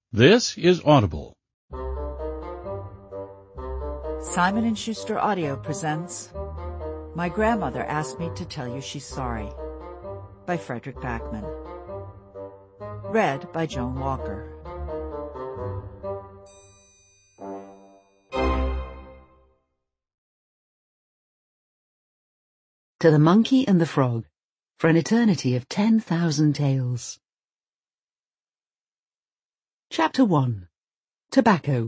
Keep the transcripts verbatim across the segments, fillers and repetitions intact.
This is Audible. Simon and Schuster Audio presents My Grandmother Asked Me to Tell You She's Sorry by Frederick Backman. Read by Joan Walker. To the Monkey and the Frog, for an eternity of ten thousand tales. Chapter one. Tobacco.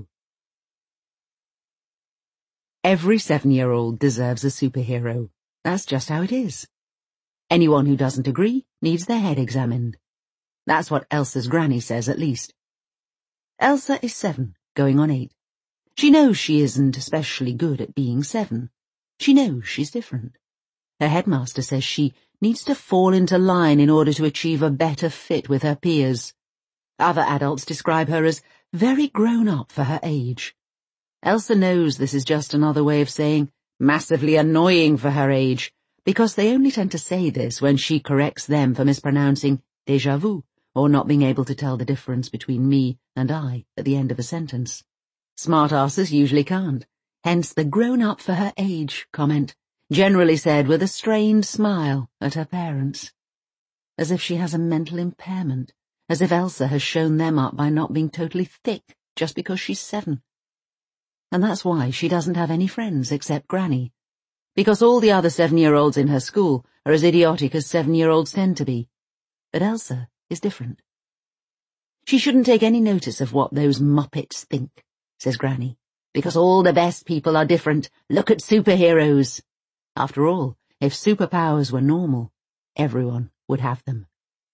Every seven-year-old deserves a superhero. That's just how it is. Anyone who doesn't agree needs their head examined. That's what Elsa's granny says, at least. Elsa is seven, going on eight. She knows she isn't especially good at being seven. She knows she's different. Her headmaster says she needs to fall into line in order to achieve a better fit with her peers. Other adults describe her as very grown up for her age. Elsa knows this is just another way of saying massively annoying for her age, because they only tend to say this when she corrects them for mispronouncing déjà vu or not being able to tell the difference between me and I at the end of a sentence. Smart-asses usually can't, hence the grown up for her age comment, generally said with a strained smile at her parents. As if she has a mental impairment, as if Elsa has shown them up by not being totally thick just because she's seven. And that's why she doesn't have any friends except Granny, because all the other seven-year-olds in her school are as idiotic as seven-year-olds tend to be. But Elsa is different. She shouldn't take any notice of what those muppets think, says Granny, because all the best people are different. Look at superheroes. After all, if superpowers were normal, everyone would have them.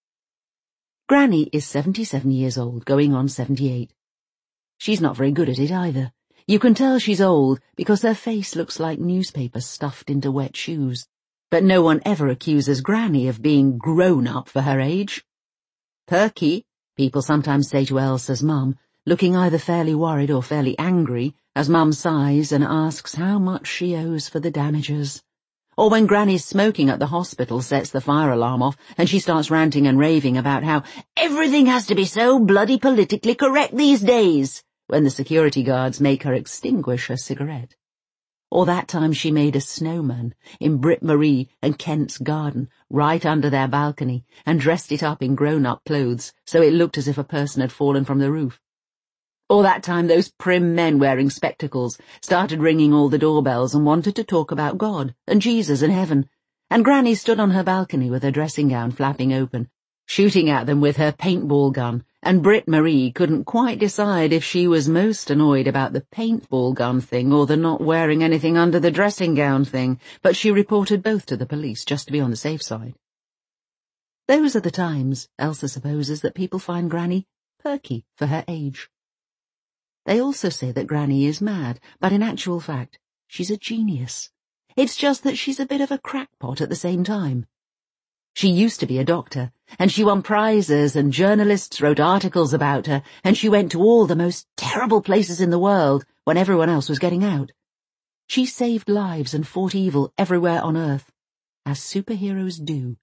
Granny is seventy-seven years old, going on seventy-eight. She's not very good at it either. You can tell she's old because her face looks like newspaper stuffed into wet shoes. But no one ever accuses Granny of being grown up for her age. Perky, people sometimes say to Elsa's mum, looking either fairly worried or fairly angry, as Mum sighs and asks how much she owes for the damages. Or when Granny's smoking at the hospital sets the fire alarm off and she starts ranting and raving about how everything has to be so bloody politically correct these days, when the security guards make her extinguish her cigarette. Or that time she made a snowman in Britt Marie and Kent's garden right under their balcony and dressed it up in grown-up clothes so it looked as if a person had fallen from the roof. Or that time those prim men wearing spectacles started ringing all the doorbells and wanted to talk about God and Jesus and heaven, and Granny stood on her balcony with her dressing gown flapping open, shooting at them with her paintball gun, and Britt Marie couldn't quite decide if she was most annoyed about the paintball gun thing or the not wearing anything under the dressing gown thing, but she reported both to the police just to be on the safe side. Those are the times, Elsa supposes, that people find Granny perky for her age. They also say that Granny is mad, but in actual fact, she's a genius. It's just that she's a bit of a crackpot at the same time. She used to be a doctor, and she won prizes, and journalists wrote articles about her, and she went to all the most terrible places in the world when everyone else was getting out. She saved lives and fought evil everywhere on Earth, as superheroes do.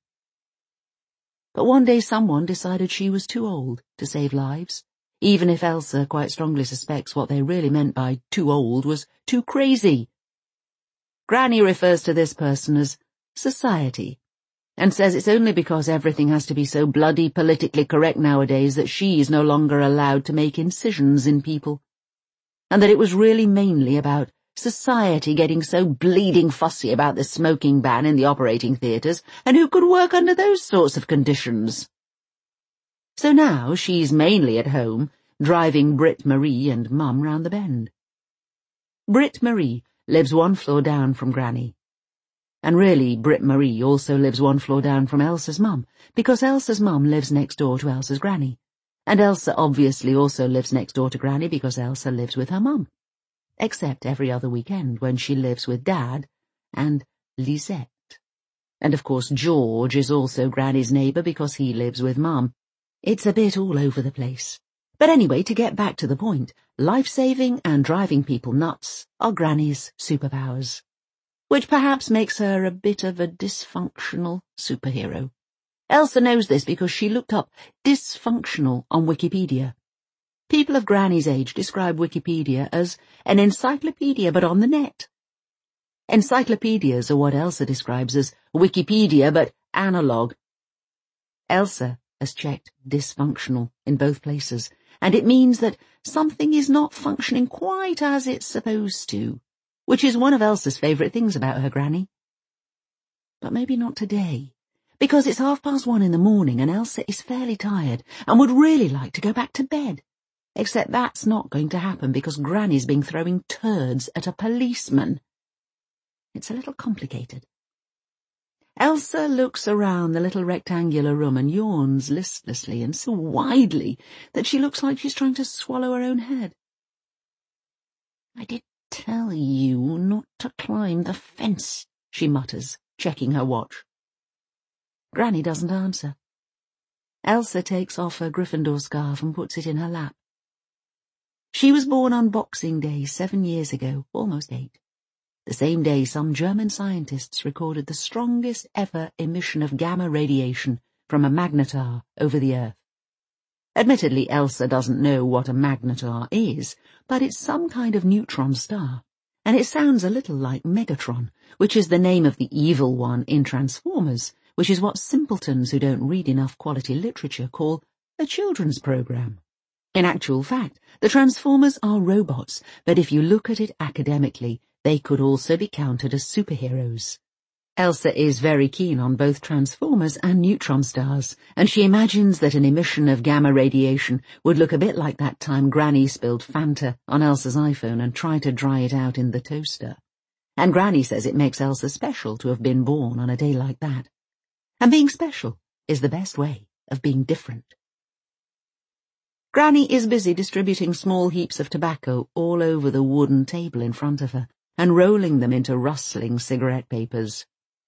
But one day someone decided she was too old to save lives, even if Elsa quite strongly suspects what they really meant by too old was too crazy. Granny refers to this person as society, and says it's only because everything has to be so bloody politically correct nowadays that she's no longer allowed to make incisions in people, and that it was really mainly about society getting so bleeding fussy about the smoking ban in the operating theatres, and who could work under those sorts of conditions. So now she's mainly at home, driving Britt Marie and Mum round the bend. Britt Marie lives one floor down from Granny. And really, Britt Marie also lives one floor down from Elsa's mum, because Elsa's mum lives next door to Elsa's granny. And Elsa obviously also lives next door to Granny because Elsa lives with her mum. Except every other weekend when she lives with Dad and Lisette. And of course George is also Granny's neighbour because he lives with Mum. It's a bit all over the place. But anyway, to get back to the point, life-saving and driving people nuts are Granny's superpowers, which perhaps makes her a bit of a dysfunctional superhero. Elsa knows this because she looked up dysfunctional on Wikipedia. People of Granny's age describe Wikipedia as an encyclopedia but on the net. Encyclopedias are what Elsa describes as Wikipedia but analog. Elsa has checked dysfunctional in both places, and it means that something is not functioning quite as it's supposed to, which is one of Elsa's favourite things about her granny. But maybe not today, because it's half past one in the morning and Elsa is fairly tired and would really like to go back to bed. Except that's not going to happen because Granny's been throwing turds at a policeman. It's a little complicated. Elsa looks around the little rectangular room and yawns listlessly and so widely that she looks like she's trying to swallow her own head. "I did tell you not to climb the fence," she mutters, checking her watch. Granny doesn't answer. Elsa takes off her Gryffindor scarf and puts it in her lap. She was born on Boxing Day seven years ago, almost eight. The same day some German scientists recorded the strongest ever emission of gamma radiation from a magnetar over the Earth. Admittedly, Elsa doesn't know what a magnetar is, but it's some kind of neutron star, and it sounds a little like Megatron, which is the name of the evil one in Transformers, which is what simpletons who don't read enough quality literature call a children's program. In actual fact, the Transformers are robots, but if you look at it academically, they could also be counted as superheroes. Elsa is very keen on both Transformers and neutron stars, and she imagines that an emission of gamma radiation would look a bit like that time Granny spilled Fanta on Elsa's iPhone and tried to dry it out in the toaster. And Granny says it makes Elsa special to have been born on a day like that. And being special is the best way of being different. Granny is busy distributing small heaps of tobacco all over the wooden table in front of her and rolling them into rustling cigarette papers.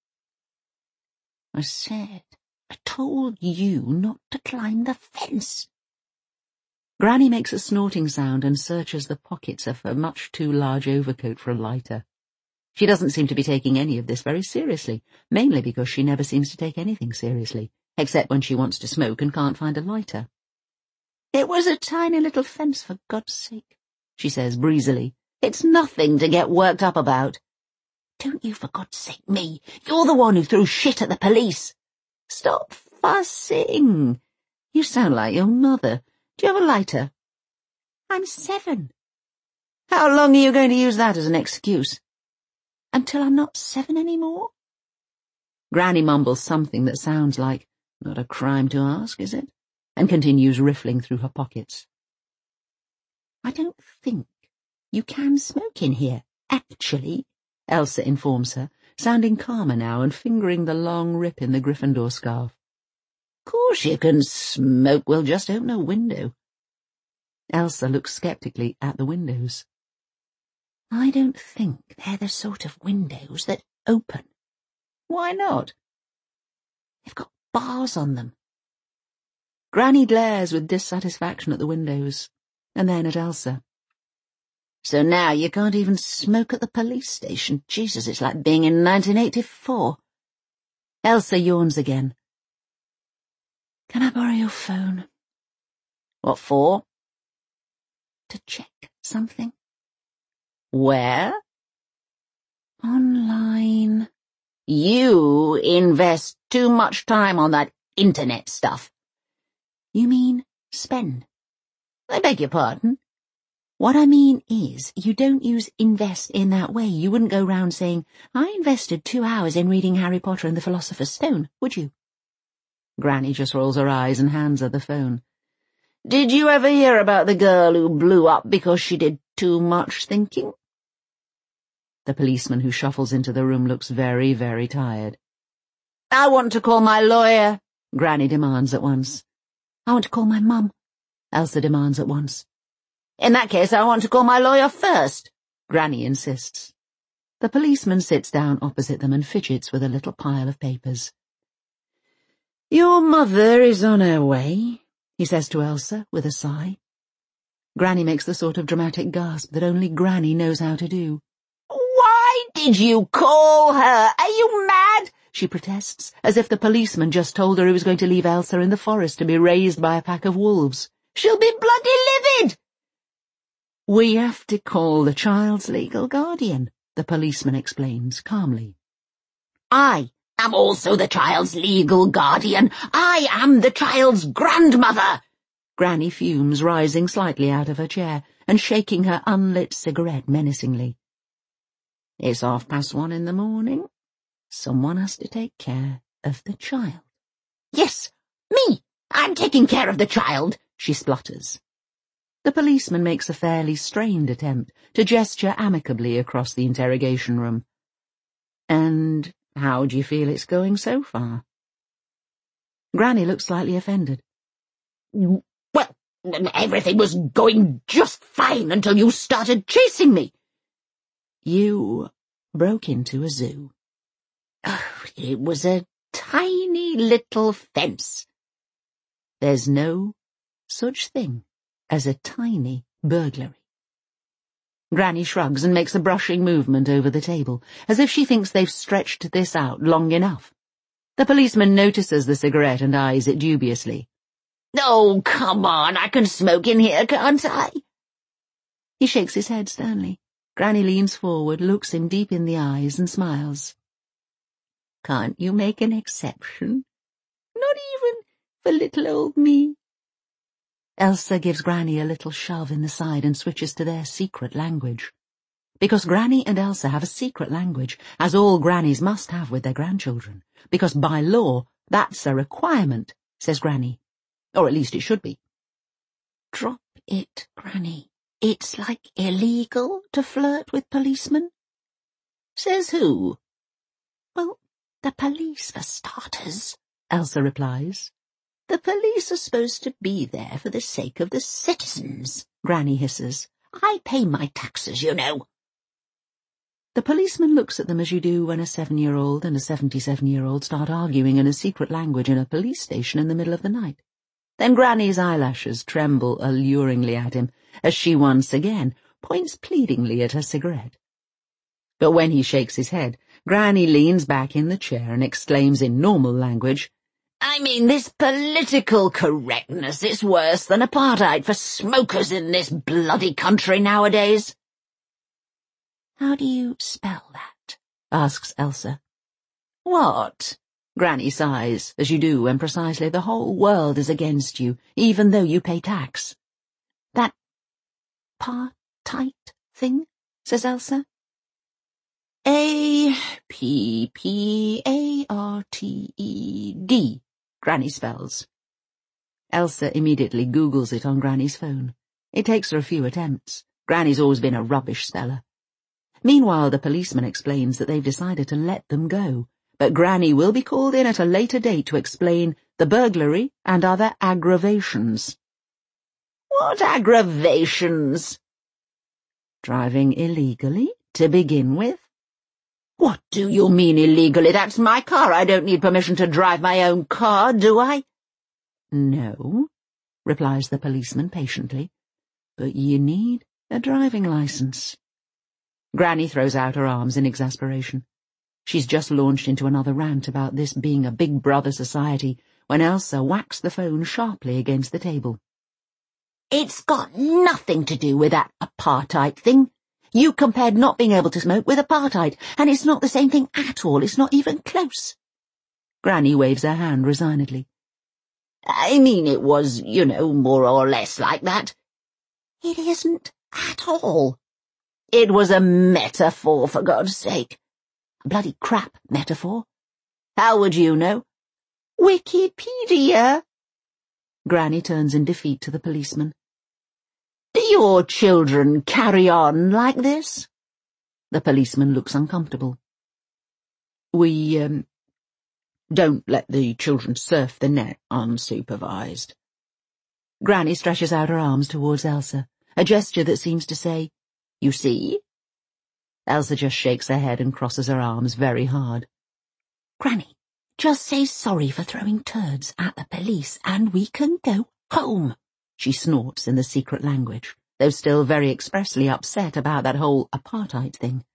"I said, I told you not to climb the fence." Granny makes a snorting sound and searches the pockets of her much too large overcoat for a lighter. She doesn't seem to be taking any of this very seriously, mainly because she never seems to take anything seriously, except when she wants to smoke and can't find a lighter. "It was a tiny little fence, for God's sake," she says breezily. "It's nothing to get worked up about." "Don't you for God's sake me. You're the one who threw shit at the police." "Stop fussing. You sound like your mother. Do you have a lighter?" "I'm seven." "How long are you going to use that as an excuse?" "Until I'm not seven anymore." Granny mumbles something that sounds like, "Not a crime to ask, is it?" and continues riffling through her pockets. "I don't think you can smoke in here, actually," Elsa informs her, sounding calmer now and fingering the long rip in the Gryffindor scarf. "Course you can smoke, we'll just open a window." Elsa looks sceptically at the windows. "I don't think they're the sort of windows that open." "Why not?" "They've got bars on them." Granny glares with dissatisfaction at the windows, and then at Elsa. "So now you can't even smoke at the police station. Jesus, it's like being in nineteen eighty-four. Elsa yawns again. "Can I borrow your phone?" "What for?" "To check something." "Where?" "Online." "You invest too much time on that internet stuff." "You mean spend?" "I beg your pardon?" "What I mean is, you don't use invest in that way. You wouldn't go round saying, 'I invested two hours in reading Harry Potter and the Philosopher's Stone,' would you?" Granny just rolls her eyes and hands her the phone. "Did you ever hear about the girl who blew up because she did too much thinking?" The policeman who shuffles into the room looks very, very tired. "I want to call my lawyer," Granny demands at once. "I want to call my mum," Elsa demands at once. "In that case, I want to call my lawyer first," Granny insists. The policeman sits down opposite them and fidgets with a little pile of papers. "Your mother is on her way," he says to Elsa with a sigh. Granny makes the sort of dramatic gasp that only Granny knows how to do. "Why did you call her? Are you mad?" she protests, as if the policeman just told her he was going to leave Elsa in the forest to be raised by a pack of wolves. "She'll be bloody livid!" We have to call the child's legal guardian, the policeman explains calmly. I am also the child's legal guardian. I am the child's grandmother. Granny fumes, rising slightly out of her chair and shaking her unlit cigarette menacingly. It's half past one in the morning. Someone has to take care of the child. Yes, me. I'm taking care of the child, she splutters. The policeman makes a fairly strained attempt to gesture amicably across the interrogation room. And how do you feel it's going so far? Granny looks slightly offended. Well, everything was going just fine until you started chasing me. You broke into a zoo. Oh, it was a tiny little fence. There's no such thing as a tiny burglary. Granny shrugs and makes a brushing movement over the table, as if she thinks they've stretched this out long enough. The policeman notices the cigarette and eyes it dubiously. Oh, come on, I can smoke in here, can't I? He shakes his head sternly. Granny leans forward, looks him deep in the eyes and smiles. Can't you make an exception? Not even for little old me. Elsa gives Granny a little shove in the side and switches to their secret language. Because Granny and Elsa have a secret language, as all grannies must have with their grandchildren. Because by law, that's a requirement, says Granny. Or at least it should be. Drop it, Granny. It's like illegal to flirt with policemen. Says who? Well, the police for starters, Elsa replies. The police are supposed to be there for the sake of the citizens, Granny hisses. I pay my taxes, you know. The policeman looks at them as you do when a seven-year-old and a seventy-seven-year-old start arguing in a secret language in a police station in the middle of the night. Then Granny's eyelashes tremble alluringly at him as she once again points pleadingly at her cigarette. But when he shakes his head, Granny leans back in the chair and exclaims in normal language, I mean, this political correctness is worse than apartheid for smokers in this bloody country nowadays. How do you spell that? Asks Elsa. What? Granny sighs, as you do when precisely the whole world is against you, even though you pay tax. That part-tight thing, says Elsa. A P P A R T E D, Granny spells. Elsa immediately Googles it on Granny's phone. It takes her a few attempts. Granny's always been a rubbish speller. Meanwhile, the policeman explains that they've decided to let them go, but Granny will be called in at a later date to explain the burglary and other aggravations. What aggravations? Driving illegally, to begin with. What do you mean illegally? That's my car. I don't need permission to drive my own car, do I? No, replies the policeman patiently, but you need a driving license. Granny throws out her arms in exasperation. She's just launched into another rant about this being a Big Brother society when Elsa whacks the phone sharply against the table. It's got nothing to do with that apartheid thing. You compared not being able to smoke with apartheid, and it's not the same thing at all. It's not even close. Granny waves her hand resignedly. I mean, it was, you know, more or less like that. It isn't at all. It was a metaphor, for God's sake. A bloody crap metaphor. How would you know? Wikipedia. Granny turns in defeat to the policeman. Do your children carry on like this? The policeman looks uncomfortable. We, um, don't let the children surf the net unsupervised. Granny stretches out her arms towards Elsa, a gesture that seems to say, You see? Elsa just shakes her head and crosses her arms very hard. Granny, just say sorry for throwing turds at the police and we can go home. She snorts in the secret language, though still very expressly upset about that whole apartheid thing.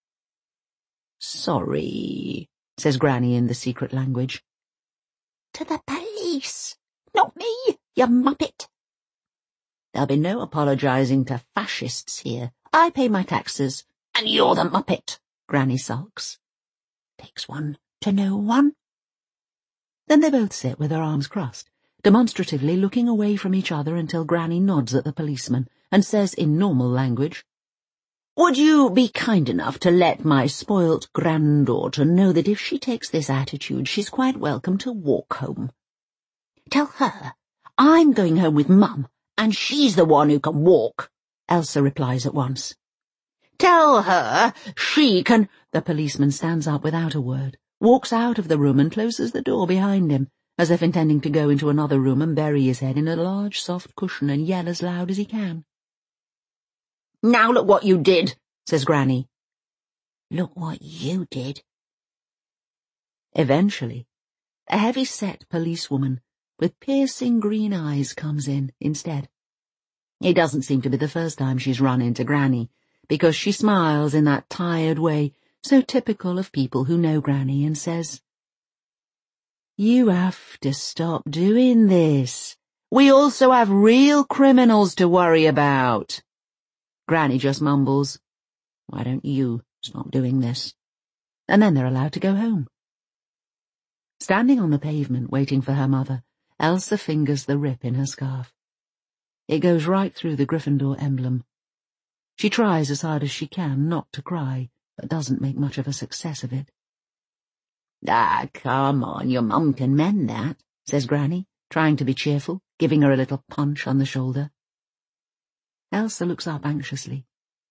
Sorry, says Granny in the secret language. To the police, not me, you muppet. There'll be no apologising to fascists here. I pay my taxes, and you're the muppet, Granny sulks. Takes one to know one. Then they both sit with their arms crossed, demonstratively looking away from each other until Granny nods at the policeman and says in normal language, "Would you be kind enough to let my spoilt granddaughter know that if she takes this attitude, she's quite welcome to walk home? Tell her I'm going home with Mum, and she's the one who can walk," Elsa replies at once. "Tell her she can—" The policeman stands up without a word, walks out of the room and closes the door behind him, as if intending to go into another room and bury his head in a large soft cushion and yell as loud as he can. "Now look what you did," says Granny. "Look what you did." Eventually, a heavy-set policewoman with piercing green eyes comes in instead. It doesn't seem to be the first time she's run into Granny, because she smiles in that tired way so typical of people who know Granny and says, "You have to stop doing this. We also have real criminals to worry about." Granny just mumbles, "Why don't you stop doing this?" And then they're allowed to go home. Standing on the pavement waiting for her mother, Elsa fingers the rip in her scarf. It goes right through the Gryffindor emblem. She tries as hard as she can not to cry, but doesn't make much of a success of it. "Ah, come on, your mum can mend that," says Granny, trying to be cheerful, giving her a little punch on the shoulder. Elsa looks up anxiously.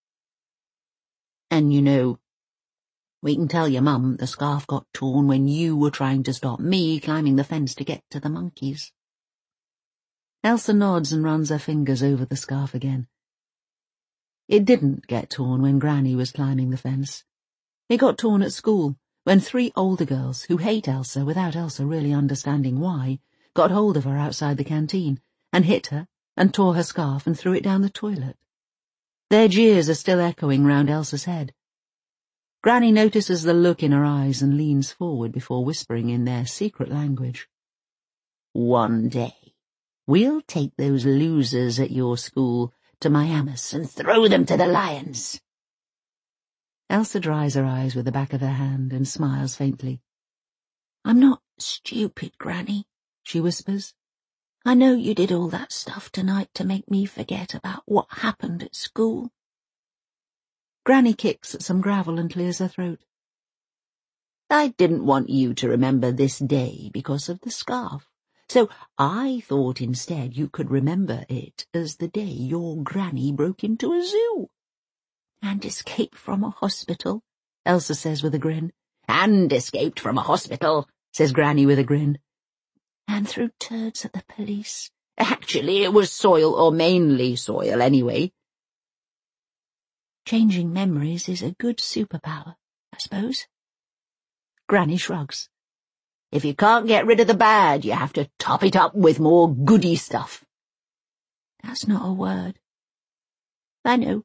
"And you know, we can tell your mum the scarf got torn when you were trying to stop me climbing the fence to get to the monkeys." Elsa nods and runs her fingers over the scarf again. It didn't get torn when Granny was climbing the fence. It got torn at school, when three older girls, who hate Elsa without Elsa really understanding why, got hold of her outside the canteen, and hit her, and tore her scarf and threw it down the toilet. Their jeers are still echoing round Elsa's head. Granny notices the look in her eyes and leans forward before whispering in their secret language. "One day, we'll take those losers at your school to Miamis and throw them to the lions." Elsa dries her eyes with the back of her hand and smiles faintly. "I'm not stupid, Granny," she whispers. "I know you did all that stuff tonight to make me forget about what happened at school." Granny kicks at some gravel and clears her throat. "I didn't want you to remember this day because of the scarf, so I thought instead you could remember it as the day your Granny broke into a zoo." "And escaped from a hospital," Elsa says with a grin. "And escaped from a hospital," says Granny with a grin. "And threw turds at the police. Actually, it was soil, or mainly soil, anyway." "Changing memories is a good superpower, I suppose." Granny shrugs. "If you can't get rid of the bad, you have to top it up with more goody stuff." "That's not a word." "I know."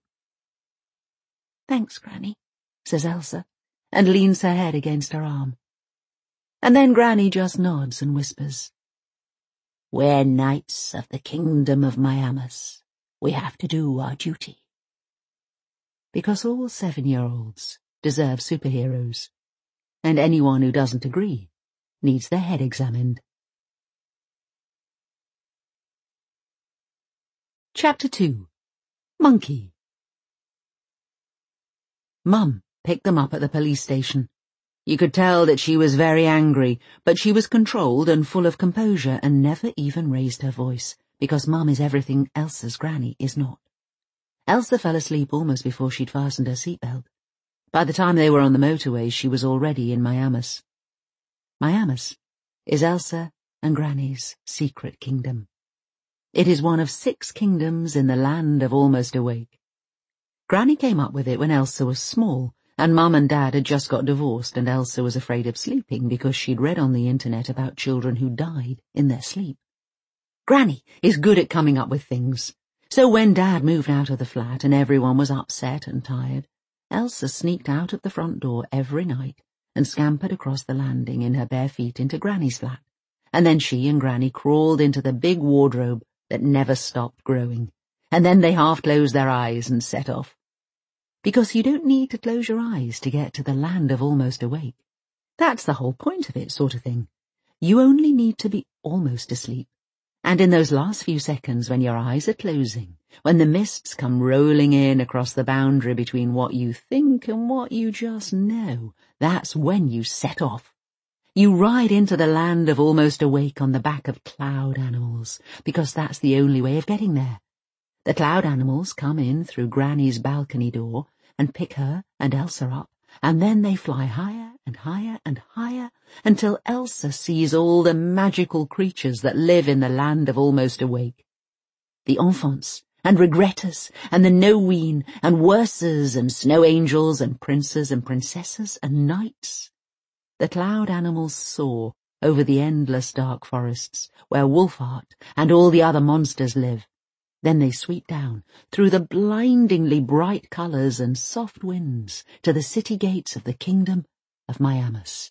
"Thanks, Granny," says Elsa, and leans her head against her arm. And then Granny just nods and whispers, "We're knights of the kingdom of Miamis. We have to do our duty." Because all seven-year-olds deserve superheroes, and anyone who doesn't agree needs their head examined. Chapter two. Monkey. Mum picked them up at the police station. You could tell that she was very angry, but she was controlled and full of composure and never even raised her voice, because Mum is everything Elsa's Granny is not. Elsa fell asleep almost before she'd fastened her seatbelt. By the time they were on the motorway, she was already in Miamis. Miamis is Elsa and Granny's secret kingdom. It is one of six kingdoms in the land of Almost Awake. Granny came up with it when Elsa was small, and Mum and Dad had just got divorced, and Elsa was afraid of sleeping because she'd read on the internet about children who died in their sleep. Granny is good at coming up with things. So when Dad moved out of the flat and everyone was upset and tired, Elsa sneaked out of the front door every night and scampered across the landing in her bare feet into Granny's flat, and then she and Granny crawled into the big wardrobe that never stopped growing, and then they half close their eyes and set off. Because you don't need to close your eyes to get to the land of almost awake. That's the whole point of it, sort of thing. You only need to be almost asleep. And in those last few seconds when your eyes are closing, when the mists come rolling in across the boundary between what you think and what you just know, that's when you set off. You ride into the land of almost awake on the back of cloud animals, because that's the only way of getting there. The cloud animals come in through Granny's balcony door and pick her and Elsa up, and then they fly higher and higher and higher until Elsa sees all the magical creatures that live in the land of almost awake. The enfants and regretters and the no-ween and worsers and snow angels and princes and princesses and knights. The cloud animals soar over the endless dark forests where Wolfheart and all the other monsters live. Then they sweep down through the blindingly bright colours and soft winds to the city gates of the kingdom of Miamis.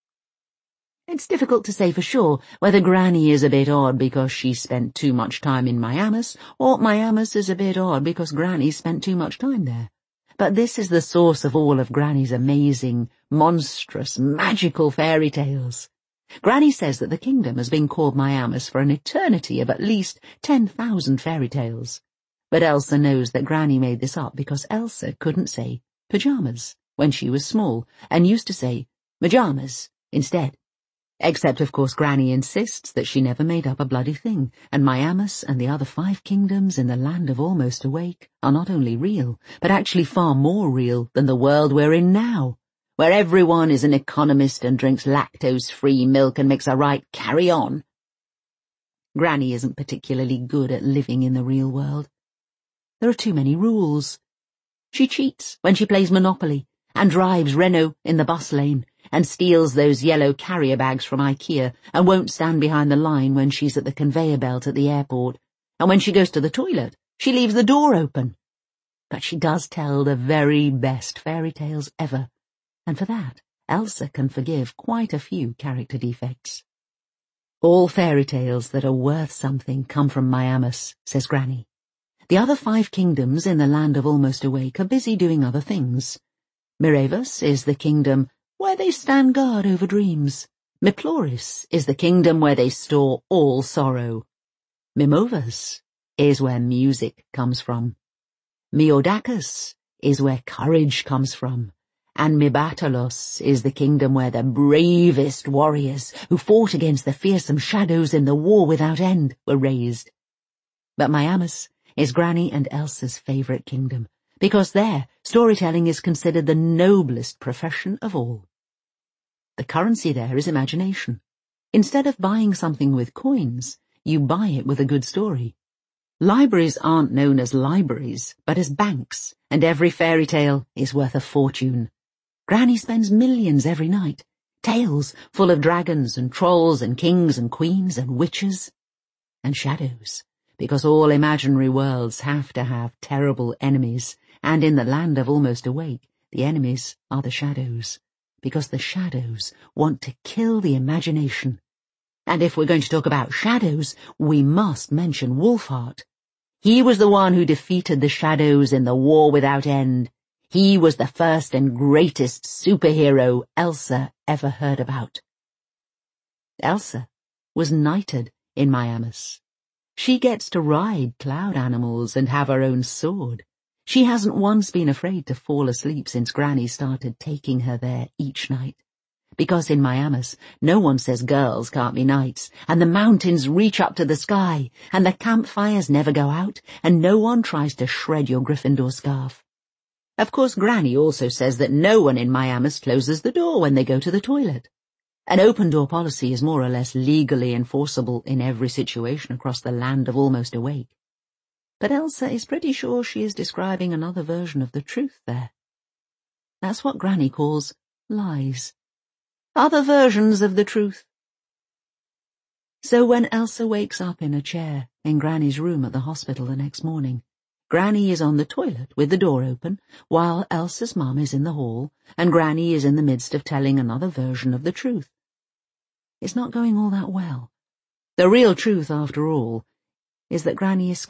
It's difficult to say for sure whether Granny is a bit odd because she spent too much time in Miamis, or Miamis is a bit odd because Granny spent too much time there. But this is the source of all of Granny's amazing, monstrous, magical fairy tales. Granny says that the kingdom has been called Miamis for an eternity of at least ten thousand fairy tales. But Elsa knows that Granny made this up because Elsa couldn't say pyjamas when she was small and used to say majamas instead. Except, of course, Granny insists that she never made up a bloody thing, and Miamis and the other five kingdoms in the land of almost awake are not only real, but actually far more real than the world we're in now, where everyone is an economist and drinks lactose-free milk and makes a right carry-on. Granny isn't particularly good at living in the real world. There are too many rules. She cheats when she plays Monopoly and drives Renault in the bus lane, and steals those yellow carrier bags from IKEA and won't stand behind the line when she's at the conveyor belt at the airport. And when she goes to the toilet, she leaves the door open. But she does tell the very best fairy tales ever, and for that, Elsa can forgive quite a few character defects. All fairy tales that are worth something come from Miamis, says Granny. The other five kingdoms in the land of almost awake are busy doing other things. Miravus is the kingdom where they stand guard over dreams. Miploris is the kingdom where they store all sorrow. Mimovas is where music comes from. Miodacus is where courage comes from. And Mibatalos is the kingdom where the bravest warriors who fought against the fearsome shadows in the war without end were raised. But Miamis is Granny and Elsa's favourite kingdom, because there storytelling is considered the noblest profession of all. The currency there is imagination. Instead of buying something with coins, you buy it with a good story. Libraries aren't known as libraries, but as banks, and every fairy tale is worth a fortune. Granny spends millions every night, tales full of dragons and trolls and kings and queens and witches and shadows, because all imaginary worlds have to have terrible enemies, and in the land of almost awake, the enemies are the shadows, because the shadows want to kill the imagination. And if we're going to talk about shadows, we must mention Wolfheart. He was the one who defeated the shadows in the War Without End. He was the first and greatest superhero Elsa ever heard about. Elsa was knighted in Miamis. She gets to ride cloud animals and have her own sword. She hasn't once been afraid to fall asleep since Granny started taking her there each night. Because in Miamis, no one says girls can't be knights, and the mountains reach up to the sky, and the campfires never go out, and no one tries to shred your Gryffindor scarf. Of course, Granny also says that no one in Miamis closes the door when they go to the toilet. An open-door policy is more or less legally enforceable in every situation across the land of almost awake. But Elsa is pretty sure she is describing another version of the truth there. That's what Granny calls lies. Other versions of the truth. So when Elsa wakes up in a chair in Granny's room at the hospital the next morning, Granny is on the toilet with the door open, while Elsa's mum is in the hall, and Granny is in the midst of telling another version of the truth. It's not going all that well. The real truth, after all, is that Granny escaped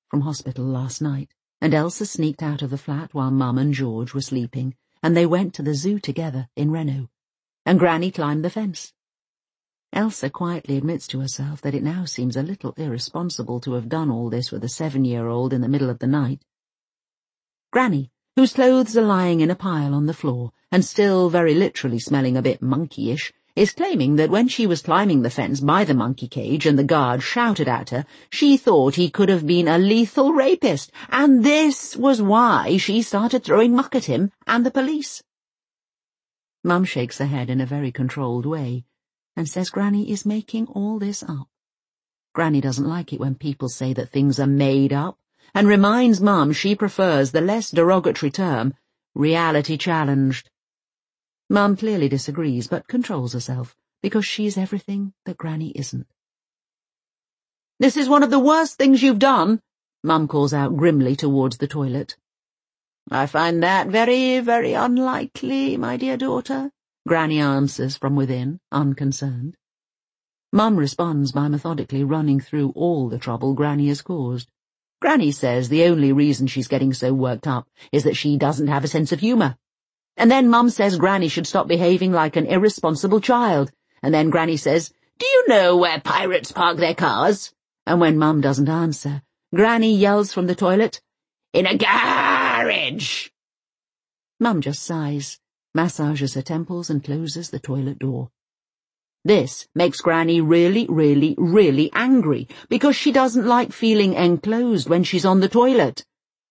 from hospital last night, and Elsa sneaked out of the flat while Mum and George were sleeping, and they went to the zoo together in Renault, and Granny climbed the fence. Elsa quietly admits to herself that it now seems a little irresponsible to have done all this with a seven-year-old in the middle of the night. Granny, whose clothes are lying in a pile on the floor, and still very literally smelling a bit monkeyish, is claiming that when she was climbing the fence by the monkey cage and the guard shouted at her, she thought he could have been a lethal rapist, and this was why she started throwing muck at him and the police. Mum shakes her head in a very controlled way, and says Granny is making all this up. Granny doesn't like it when people say that things are made up, and reminds Mum she prefers the less derogatory term, reality challenged. Mum clearly disagrees, but controls herself, because she's everything that Granny isn't. "This is one of the worst things you've done," Mum calls out grimly towards the toilet. "I find that very, very unlikely, my dear daughter," Granny answers from within, unconcerned. Mum responds by methodically running through all the trouble Granny has caused. Granny says the only reason she's getting so worked up is that she doesn't have a sense of humour. And then Mum says Granny should stop behaving like an irresponsible child. And then Granny says, "Do you know where pirates park their cars?" And when Mum doesn't answer, Granny yells from the toilet, "In a garage!" Mum just sighs, massages her temples and closes the toilet door. This makes Granny really, really, really angry, because she doesn't like feeling enclosed when she's on the toilet.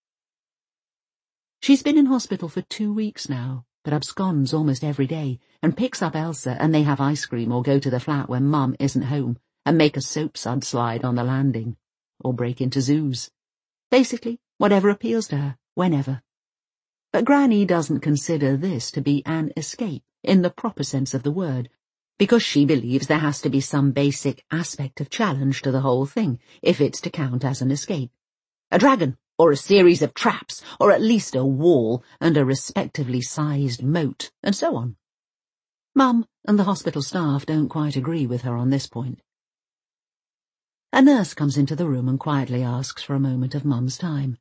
She's been in hospital for two weeks now, but absconds almost every day, and picks up Elsa and they have ice cream or go to the flat when Mum isn't home, and make a soap sud slide on the landing, or break into zoos. Basically, whatever appeals to her, whenever. But Granny doesn't consider this to be an escape, in the proper sense of the word, because she believes there has to be some basic aspect of challenge to the whole thing, if it's to count as an escape. A dragon, or a series of traps, or at least a wall and a respectively sized moat, and so on. Mum and the hospital staff don't quite agree with her on this point. A nurse comes into the room and quietly asks for a moment of Mum's time.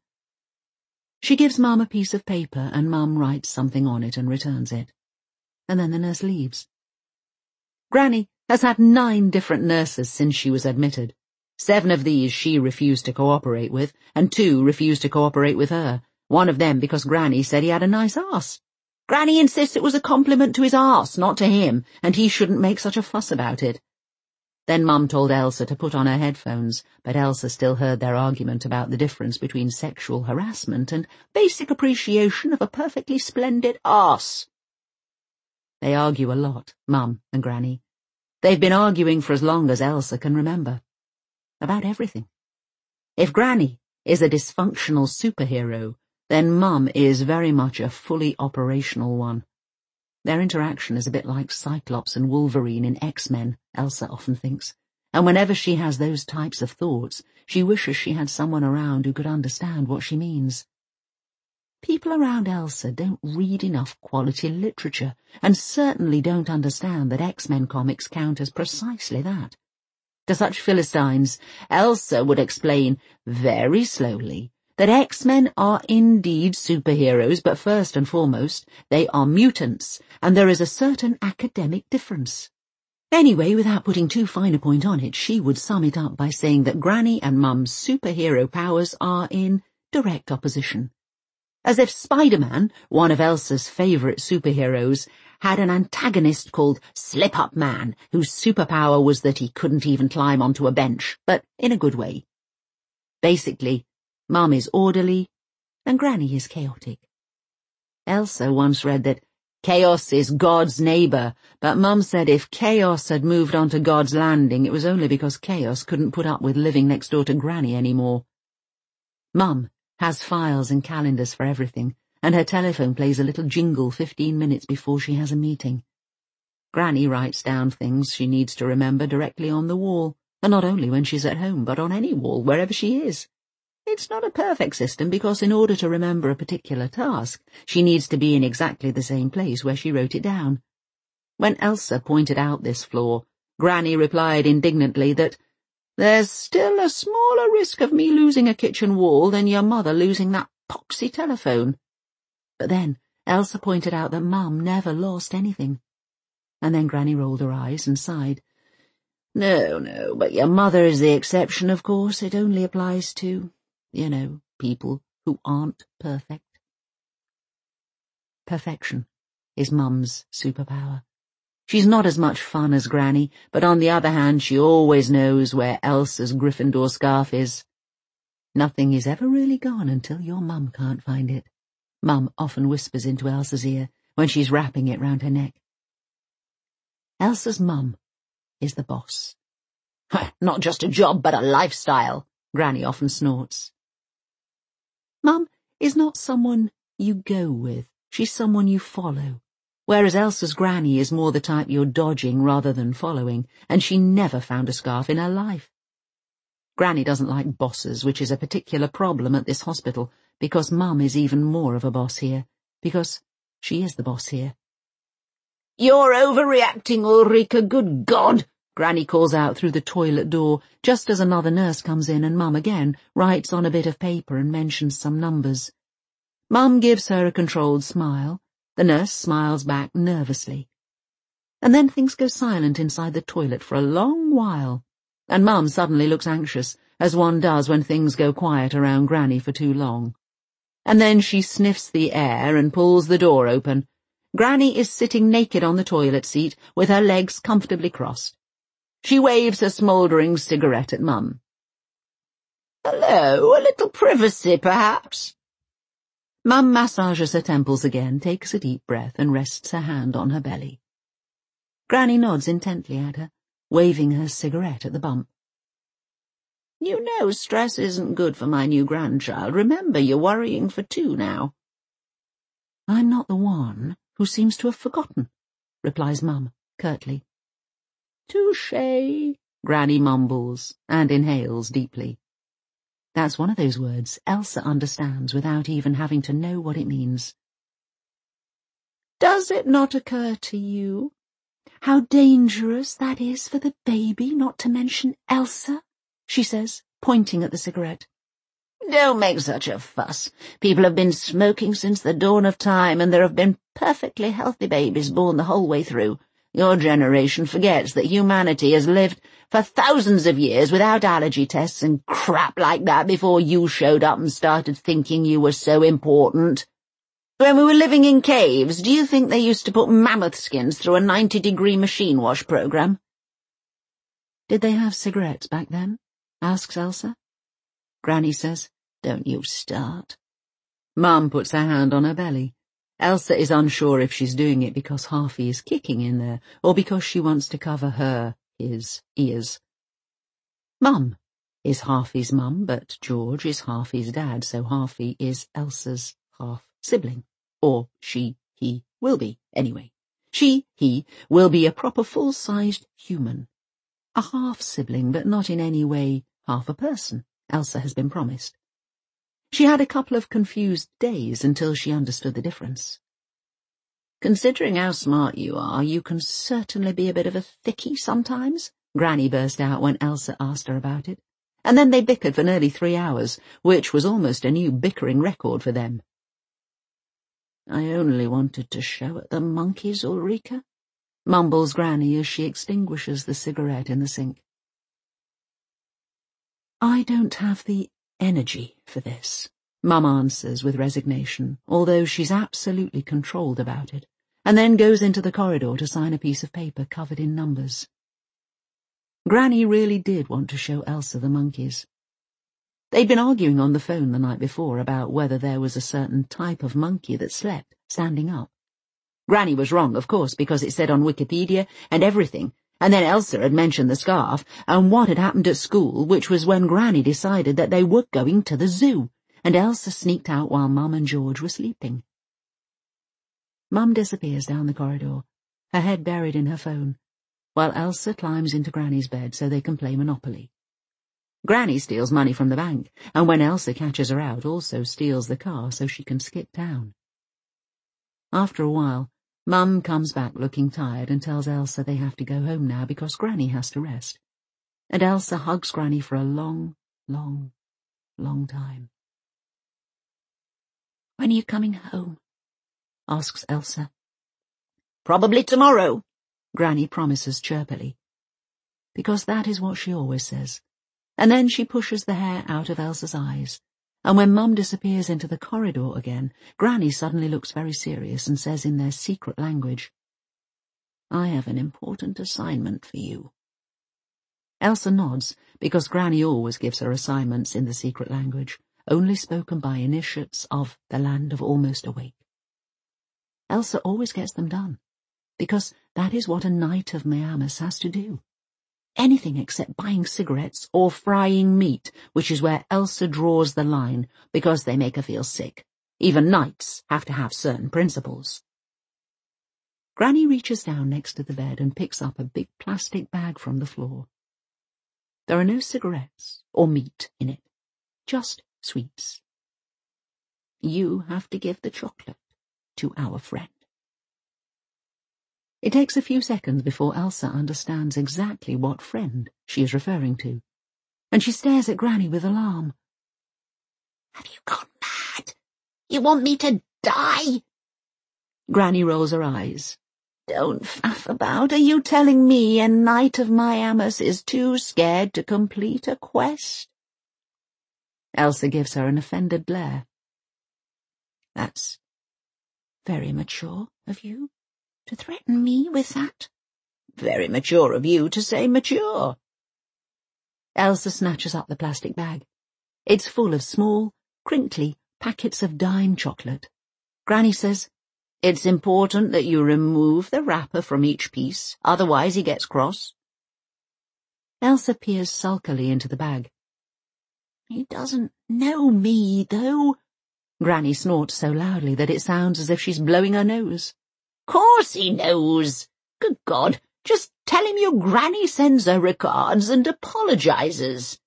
She gives Mum a piece of paper and Mum writes something on it and returns it. And then the nurse leaves. Granny has had nine different nurses since she was admitted. Seven of these she refused to cooperate with, and two refused to cooperate with her, one of them because Granny said he had a nice arse. Granny insists it was a compliment to his arse, not to him, and he shouldn't make such a fuss about it. Then Mum told Elsa to put on her headphones, but Elsa still heard their argument about the difference between sexual harassment and basic appreciation of a perfectly splendid arse. They argue a lot, Mum and Granny. They've been arguing for as long as Elsa can remember. About everything. If Granny is a dysfunctional superhero, then Mum is very much a fully operational one. Their interaction is a bit like Cyclops and Wolverine in X-Men, Elsa often thinks, and whenever she has those types of thoughts, she wishes she had someone around who could understand what she means. People around Elsa don't read enough quality literature, and certainly don't understand that X-Men comics count as precisely that. To such Philistines, Elsa would explain, very slowly, that X-Men are indeed superheroes, but first and foremost, they are mutants, and there is a certain academic difference. Anyway, without putting too fine a point on it, she would sum it up by saying that Granny and Mum's superhero powers are in direct opposition. As if Spider-Man, one of Elsa's favourite superheroes, had an antagonist called Slip-Up Man, whose superpower was that he couldn't even climb onto a bench, but in a good way. Basically, Mum is orderly, and Granny is chaotic. Elsa once read that chaos is God's neighbour, but Mum said if chaos had moved onto God's landing, it was only because chaos couldn't put up with living next door to Granny anymore. Mum has files and calendars for everything, and her telephone plays a little jingle fifteen minutes before she has a meeting. Granny writes down things she needs to remember directly on the wall, and not only when she's at home, but on any wall, wherever she is. It's not a perfect system, because in order to remember a particular task, she needs to be in exactly the same place where she wrote it down. When Elsa pointed out this flaw, Granny replied indignantly that There's still a smaller risk of me losing a kitchen wall than your mother losing that poxy telephone. But then Elsa pointed out that Mum never lost anything. And then Granny rolled her eyes and sighed. No, no, but your mother is the exception, of course. It only applies to, you know, people who aren't perfect. Perfection is Mum's superpower. She's not as much fun as Granny, but on the other hand she always knows where Elsa's Gryffindor scarf is. Nothing is ever really gone until your Mum can't find it. Mum often whispers into Elsa's ear when she's wrapping it round her neck. Elsa's Mum is the boss. Not just a job, but a lifestyle, Granny often snorts. Mum is not someone you go with, she's someone you follow. Whereas Elsa's Granny is more the type you're dodging rather than following, and she never found a scarf in her life. Granny doesn't like bosses, which is a particular problem at this hospital, because Mum is even more of a boss here, because she is the boss here. You're overreacting, Ulrika, good God! Granny calls out through the toilet door, just as another nurse comes in and Mum again writes on a bit of paper and mentions some numbers. Mum gives her a controlled smile. The nurse smiles back nervously. And then things go silent inside the toilet for a long while, and Mum suddenly looks anxious, as one does when things go quiet around Granny for too long. And then she sniffs the air and pulls the door open. Granny is sitting naked on the toilet seat, with her legs comfortably crossed. She waves her smouldering cigarette at Mum. Hello, a little privacy, perhaps? Mum massages her temples again, takes a deep breath, and rests her hand on her belly. Granny nods intently at her, waving her cigarette at the bump. You know stress isn't good for my new grandchild. Remember, you're worrying for two now. I'm not the one who seems to have forgotten, replies Mum, curtly. Touché, Granny mumbles, and inhales deeply. That's one of those words Elsa understands without even having to know what it means. Does it not occur to you how dangerous that is for the baby not to mention Elsa? She says, pointing at the cigarette. Don't make such a fuss. People have been smoking since the dawn of time, and there have been perfectly healthy babies born the whole way through. Your generation forgets that humanity has lived for thousands of years without allergy tests and crap like that before you showed up and started thinking you were so important. When we were living in caves, do you think they used to put mammoth skins through a ninety-degree machine wash program? Did they have cigarettes back then? Asks Elsa. Granny says, Don't you start. Mum puts her hand on her belly. Elsa is unsure if she's doing it because Harvey is kicking in there, or because she wants to cover her, his, ears. Mum is Harvey's mum, but George is Harvey's dad, so Harvey is Elsa's half-sibling. Or she, he, will be, anyway. She, he, will be a proper full-sized human. A half-sibling, but not in any way half a person, Elsa has been promised. She had a couple of confused days until she understood the difference. Considering how smart you are, you can certainly be a bit of a thickie sometimes, Granny burst out when Elsa asked her about it. And then they bickered for nearly three hours, which was almost a new bickering record for them. I only wanted to show at the monkeys, Ulrika, mumbles Granny as she extinguishes the cigarette in the sink. I don't have the energy for this, Mum answers with resignation, although she's absolutely controlled about it, and then goes into the corridor to sign a piece of paper covered in numbers. Granny really did want to show Elsa the monkeys. They'd been arguing on the phone the night before about whether there was a certain type of monkey that slept standing up. Granny was wrong, of course, because it said on Wikipedia and everything, and then Elsa had mentioned the scarf and what had happened at school, which was when Granny decided that they were going to the zoo, and Elsa sneaked out while Mum and George were sleeping. Mum disappears down the corridor, her head buried in her phone, while Elsa climbs into Granny's bed so they can play Monopoly. Granny steals money from the bank, and when Elsa catches her out, also steals the car so she can skip town. After a while, Mum comes back looking tired and tells Elsa they have to go home now because Granny has to rest. and Elsa hugs Granny for a long, long, long time. "When are you coming home?" asks Elsa. "Probably tomorrow," Granny promises chirpily, because that is what she always says. And then she pushes the hair out of Elsa's eyes, and when Mum disappears into the corridor again, Granny suddenly looks very serious and says in their secret language, "I have an important assignment for you." Elsa nods, because Granny always gives her assignments in the secret language, only spoken by initiates of the Land of Almost Awake. Elsa always gets them done, because that is what a Knight of Miamis has to do. Anything except buying cigarettes or frying meat, which is where Elsa draws the line, because they make her feel sick. Even knights have to have certain principles. Granny reaches down next to the bed and picks up a big plastic bag from the floor. There are no cigarettes or meat in it, just sweets. "You have to give the chocolate to our friend." It takes a few seconds before Elsa understands exactly what friend she is referring to, and she stares at Granny with alarm. "Have you gone mad? You want me to die?" Granny rolls her eyes. "Don't faff about. Are you telling me a Knight of Miamis is too scared to complete a quest?" Elsa gives her an offended glare. "That's very mature of you to threaten me with that. Very mature of you to say mature." Elsa snatches up the plastic bag. It's full of small, crinkly packets of dime chocolate. Granny says, "It's important that you remove the wrapper from each piece, otherwise he gets cross." Elsa peers sulkily into the bag. "He doesn't know me, though." Granny snorts so loudly that it sounds as if she's blowing her nose. "Course he knows. Good God, just tell him your granny sends her regards and apologizes."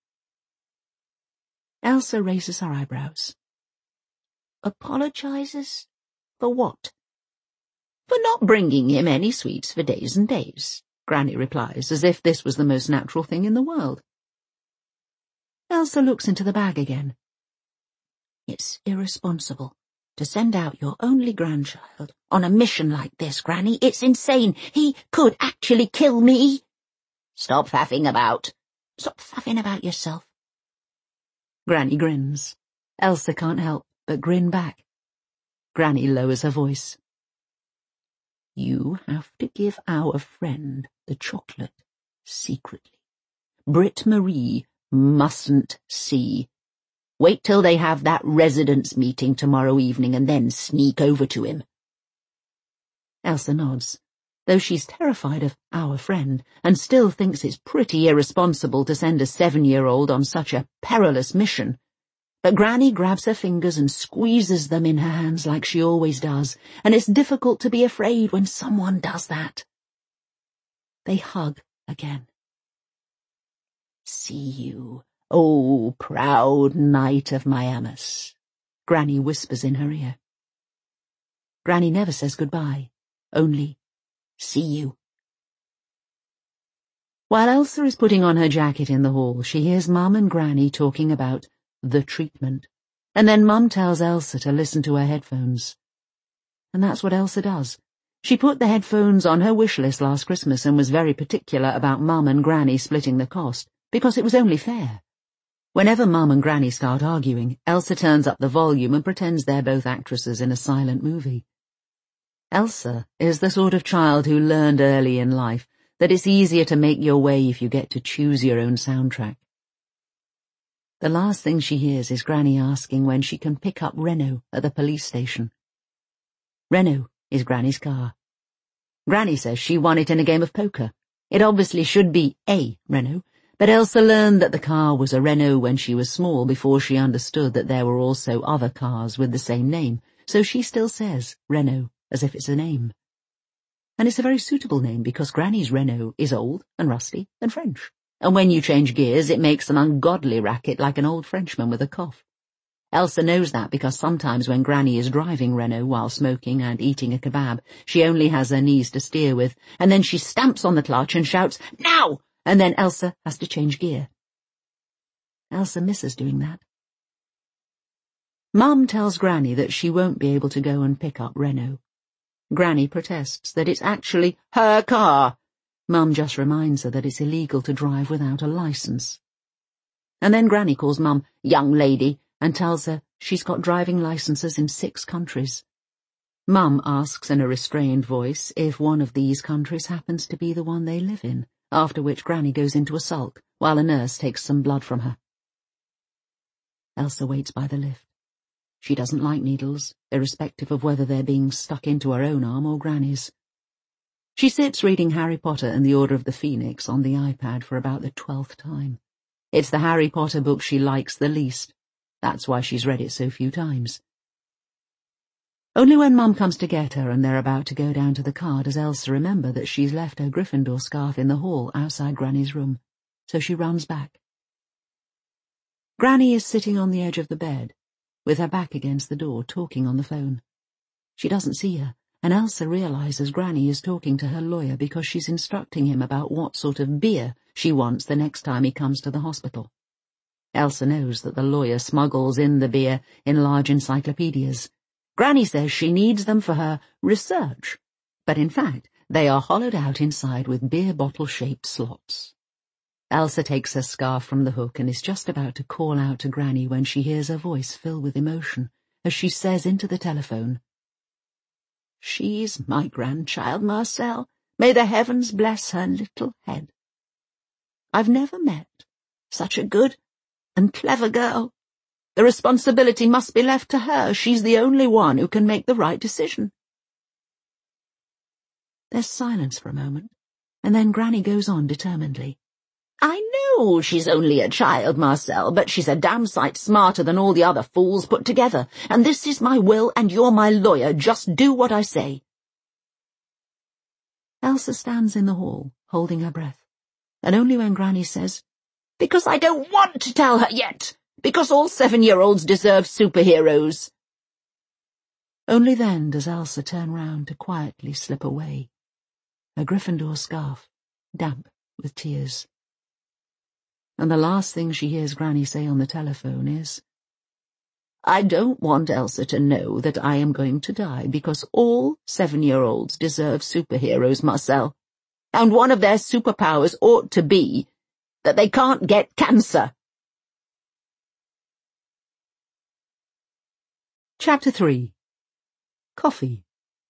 Elsa raises her eyebrows. "Apologizes? For what?" "For not bringing him any sweets for days and days," Granny replies, as if this was the most natural thing in the world. Elsa looks into the bag again. "It's irresponsible to send out your only grandchild on a mission like this, Granny. It's insane. He could actually kill me." "Stop faffing about." "Stop faffing about yourself." Granny grins. Elsa can't help but grin back. Granny lowers her voice. "You have to give our friend the chocolate secretly. Britt Marie mustn't see. Wait till they have that residence meeting tomorrow evening and then sneak over to him." Elsa nods, though she's terrified of our friend and still thinks it's pretty irresponsible to send a seven-year-old on such a perilous mission. But Granny grabs her fingers and squeezes them in her hands like she always does, and it's difficult to be afraid when someone does that. They hug again. "See you, oh, proud Knight of Miamis," Granny whispers in her ear. Granny never says goodbye, only, "See you." While Elsa is putting on her jacket in the hall, she hears Mum and Granny talking about the treatment, and then Mum tells Elsa to listen to her headphones. And that's what Elsa does. She put the headphones on her wish list last Christmas and was very particular about Mum and Granny splitting the cost, because it was only fair. Whenever Mum and Granny start arguing, Elsa turns up the volume and pretends they're both actresses in a silent movie. Elsa is the sort of child who learned early in life that it's easier to make your way if you get to choose your own soundtrack. The last thing she hears is Granny asking when she can pick up Renault at the police station. Renault is Granny's car. Granny says she won it in a game of poker. It obviously should be a Renault, but Elsa learned that the car was a Renault when she was small before she understood that there were also other cars with the same name, so she still says Renault as if it's a name. And it's a very suitable name because Granny's Renault is old and rusty and French, and when you change gears it makes an ungodly racket like an old Frenchman with a cough. Elsa knows that because sometimes when Granny is driving Renault while smoking and eating a kebab, she only has her knees to steer with, and then she stamps on the clutch and shouts, "Now!" and then Elsa has to change gear. Elsa misses doing that. Mum tells Granny that she won't be able to go and pick up Renault. Granny protests that it's actually her car. Mum just reminds her that it's illegal to drive without a licence. And then Granny calls Mum young lady and tells her she's got driving licences in six countries. Mum asks in a restrained voice if one of these countries happens to be the one they live in, after which Granny goes into a sulk while a nurse takes some blood from her. Elsa waits by the lift. She doesn't like needles, irrespective of whether they're being stuck into her own arm or Granny's. She sits reading Harry Potter and the Order of the Phoenix on the iPad for about the twelfth time. It's the Harry Potter book she likes the least. That's why she's read it so few times. Only when Mum comes to get her and they're about to go down to the car does Elsa remember that she's left her Gryffindor scarf in the hall outside Granny's room, so she runs back. Granny is sitting on the edge of the bed, with her back against the door, talking on the phone. She doesn't see her, and Elsa realises Granny is talking to her lawyer because she's instructing him about what sort of beer she wants the next time he comes to the hospital. Elsa knows that the lawyer smuggles in the beer in large encyclopedias. Granny says she needs them for her research, but in fact they are hollowed out inside with beer bottle-shaped slots. Elsa takes her scarf from the hook and is just about to call out to Granny when she hears her voice fill with emotion as she says into the telephone, "She's my grandchild, Marcel. May the heavens bless her little head. I've never met such a good and clever girl. The responsibility must be left to her. She's the only one who can make the right decision." There's silence for a moment, and then Granny goes on determinedly. "I know she's only a child, Marcel, but she's a damn sight smarter than all the other fools put together, and this is my will and you're my lawyer. Just do what I say." Elsa stands in the hall, holding her breath, and only when Granny says, "Because I don't want to tell her yet, because all seven-year-olds deserve superheroes." Only then does Elsa turn round to quietly slip away, her Gryffindor scarf damp with tears. And the last thing she hears Granny say on the telephone is, "I don't want Elsa to know that I am going to die because all seven-year-olds deserve superheroes, Marcel, and one of their superpowers ought to be that they can't get cancer." Chapter three. Coffee.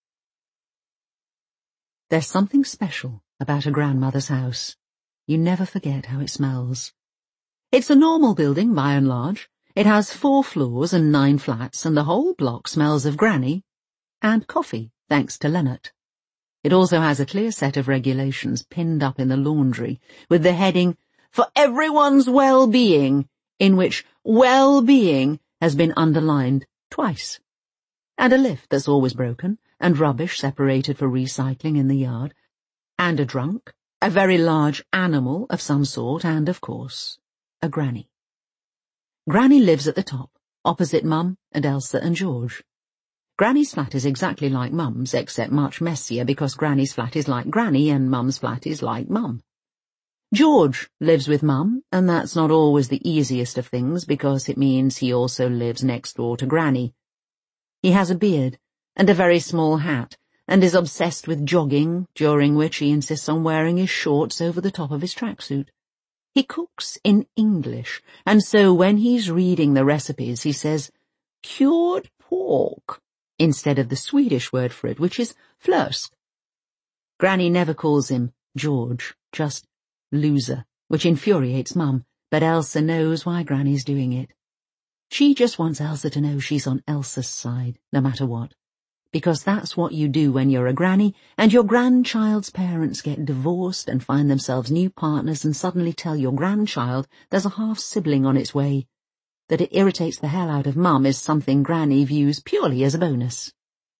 There's something special about a grandmother's house. You never forget how it smells. It's a normal building, by and large. It has four floors and nine flats, and the whole block smells of Granny and coffee, thanks to Lennart. It also has a clear set of regulations pinned up in the laundry, with the heading, "For everyone's well-being," in which well-being has been underlined twice, and a lift that's always broken, and rubbish separated for recycling in the yard, and a drunk, a very large animal of some sort, and, of course, a Granny. Granny lives at the top, opposite Mum and Elsa and George. Granny's flat is exactly like Mum's, except much messier because Granny's flat is like Granny and Mum's flat is like Mum. George lives with Mum, and that's not always the easiest of things because it means he also lives next door to Granny. He has a beard and a very small hat and is obsessed with jogging, during which he insists on wearing his shorts over the top of his tracksuit. He cooks in English, and so when he's reading the recipes he says, "cured pork," instead of the Swedish word for it, which is fläsk. Granny never calls him George, just loser, which infuriates Mum, but Elsa knows why Granny's doing it. She just wants Elsa to know she's on Elsa's side, no matter what, because that's what you do when you're a granny and your grandchild's parents get divorced and find themselves new partners and suddenly tell your grandchild there's a half-sibling on its way. That it irritates the hell out of Mum is something Granny views purely as a bonus.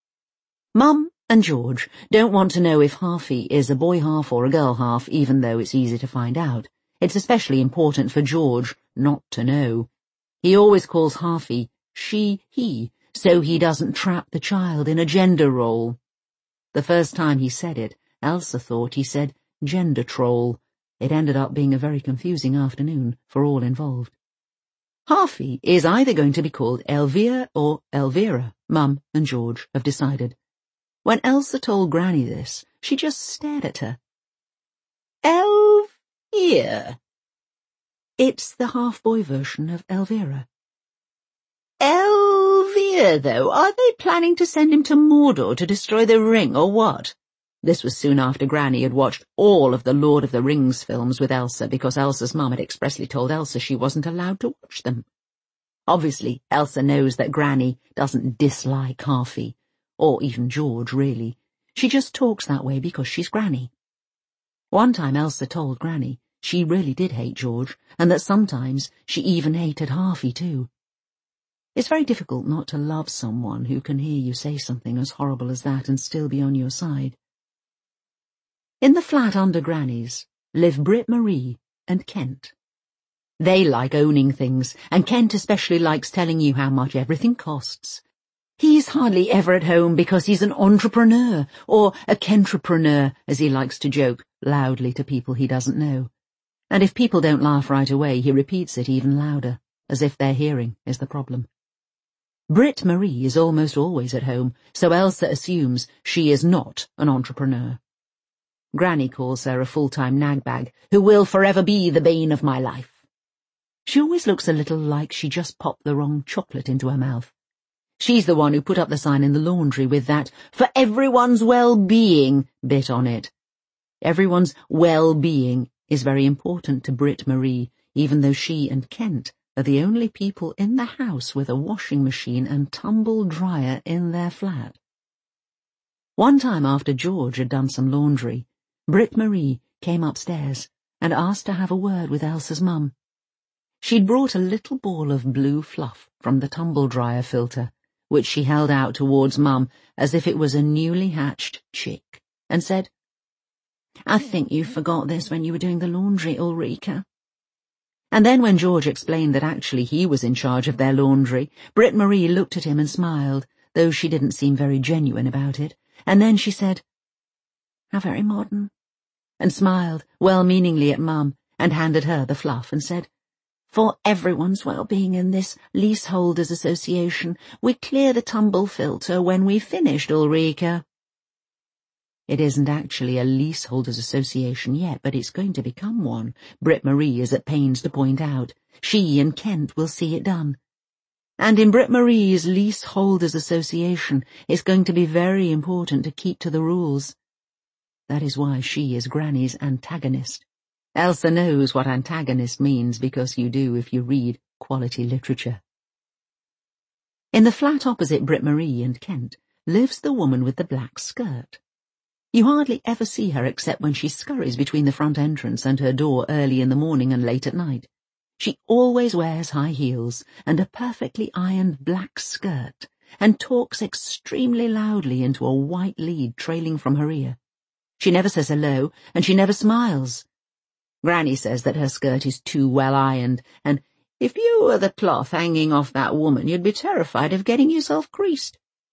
Mum and George don't want to know if Halfie is a boy half or a girl half, even though it's easy to find out. It's especially important for George not to know. He always calls Halfie she, he, so he doesn't trap the child in a gender role. The first time he said it, Elsa thought he said gender troll, It ended up being a very confusing afternoon for all involved. Harfie is either going to be called Elvira or Elvira, Mum and George have decided. When Elsa told Granny this, she just stared at her. Elvira. It's the half-boy version of Elvira. Elvira, though, are they planning to send him to Mordor to destroy the ring, or what? This was soon after Granny had watched all of the Lord of the Rings films with Elsa because Elsa's mum had expressly told Elsa she wasn't allowed to watch them. Obviously, Elsa knows that Granny doesn't dislike Harfie, or even George, really. She just talks that way because she's Granny. One time Elsa told Granny she really did hate George, and that sometimes she even hated Harfie too. It's very difficult not to love someone who can hear you say something as horrible as that and still be on your side. In the flat under Granny's live Britt Marie and Kent. They like owning things, and Kent especially likes telling you how much everything costs. He's hardly ever at home because he's an entrepreneur, or a kentrepreneur, as he likes to joke loudly to people he doesn't know. And if people don't laugh right away, he repeats it even louder, as if their hearing is the problem. Britt Marie is almost always at home, so Elsa assumes she is not an entrepreneur. Granny calls her a full-time nagbag, who will forever be the bane of my life. She always looks a little like she just popped the wrong chocolate into her mouth. She's the one who put up the sign in the laundry with that "for everyone's well-being" bit on it. Everyone's well-being is very important to Britt Marie, even though she and Kent are the only people in the house with a washing machine and tumble dryer in their flat. One time after George had done some laundry, Britt Marie came upstairs and asked to have a word with Elsa's mum. She'd brought a little ball of blue fluff from the tumble-dryer filter, which she held out towards Mum as if it was a newly hatched chick, and said, "I think you forgot this when you were doing the laundry, Ulrika." And then when George explained that actually he was in charge of their laundry, Britt Marie looked at him and smiled, though she didn't seem very genuine about it, and then she said, "How very modern," and smiled well-meaningly at Mum, and handed her the fluff and said, "For everyone's well-being in this Leaseholders Association, we clear the tumble filter when we've finished, Ulrika." It isn't actually a Leaseholders Association yet, but it's going to become one, Britt Marie is at pains to point out. She and Kent will see it done. And in Britt Marie's Leaseholders Association, it's going to be very important to keep to the rules. That is why she is Granny's antagonist. Elsa knows what antagonist means because you do if you read quality literature. In the flat opposite Britt Marie and Kent lives the woman with the black skirt. You hardly ever see her except when she scurries between the front entrance and her door early in the morning and late at night. She always wears high heels and a perfectly ironed black skirt and talks extremely loudly into a white lead trailing from her ear. She never says hello, and she never smiles. Granny says that her skirt is too well ironed, and if you were the cloth hanging off that woman, you'd be terrified of getting yourself creased.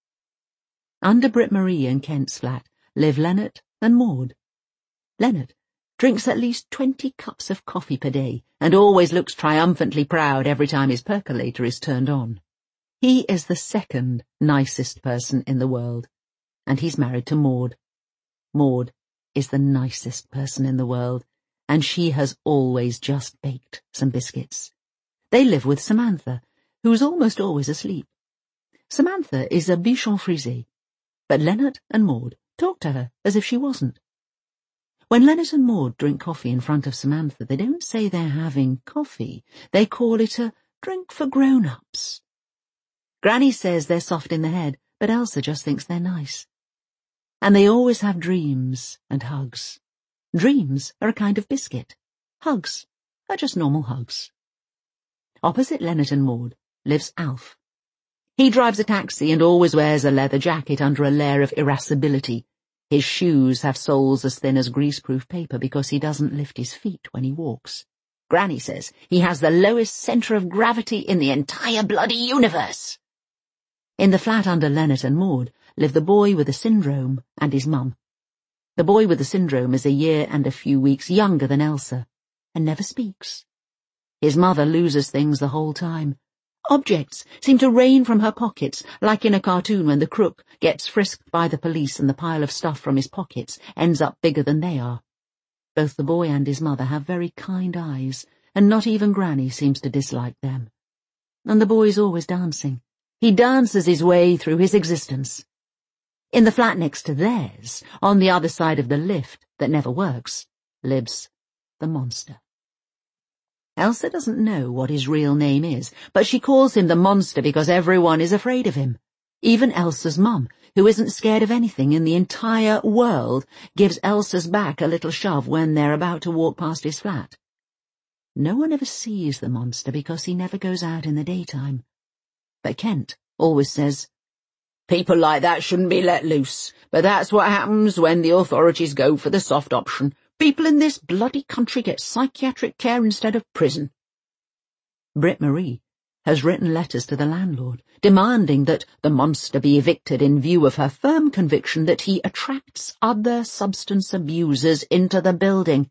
Under Britt Marie and Kent's flat live Leonard and Maud. Leonard drinks at least twenty cups of coffee per day, and always looks triumphantly proud every time his percolator is turned on. He is the second nicest person in the world, and he's married to Maud. Maud is the nicest person in the world, and she has always just baked some biscuits. They live with Samantha, who's almost always asleep. Samantha is a bichon frisé, but Leonard and Maud talk to her as if she wasn't. When Leonard and Maud drink coffee in front of Samantha, they don't say they're having coffee. They call it a drink for grown-ups. Granny says they're soft in the head, but Elsa just thinks they're nice. And they always have dreams and hugs. Dreams are a kind of biscuit. Hugs are just normal hugs. Opposite Leonard and Maud lives Alf. He drives a taxi and always wears a leather jacket under a layer of irascibility. His shoes have soles as thin as greaseproof paper because he doesn't lift his feet when he walks. Granny says he has the lowest centre of gravity in the entire bloody universe. In the flat under Leonard and Maud live the boy with the syndrome and his mum. The boy with the syndrome is a year and a few weeks younger than Elsa, and never speaks. His mother loses things the whole time. Objects seem to rain from her pockets, like in a cartoon when the crook gets frisked by the police and the pile of stuff from his pockets ends up bigger than they are. Both the boy and his mother have very kind eyes, and not even Granny seems to dislike them. And the boy's always dancing. He dances his way through his existence. In the flat next to theirs, on the other side of the lift that never works, lives the monster. Elsa doesn't know what his real name is, but she calls him the monster because everyone is afraid of him. Even Elsa's mum, who isn't scared of anything in the entire world, gives Elsa's back a little shove when they're about to walk past his flat. No one ever sees the monster because he never goes out in the daytime. But Kent always says, "People like that shouldn't be let loose, but that's what happens when the authorities go for the soft option. People in this bloody country get psychiatric care instead of prison." Britt Marie has written letters to the landlord, demanding that the monster be evicted in view of her firm conviction that he attracts other substance abusers into the building.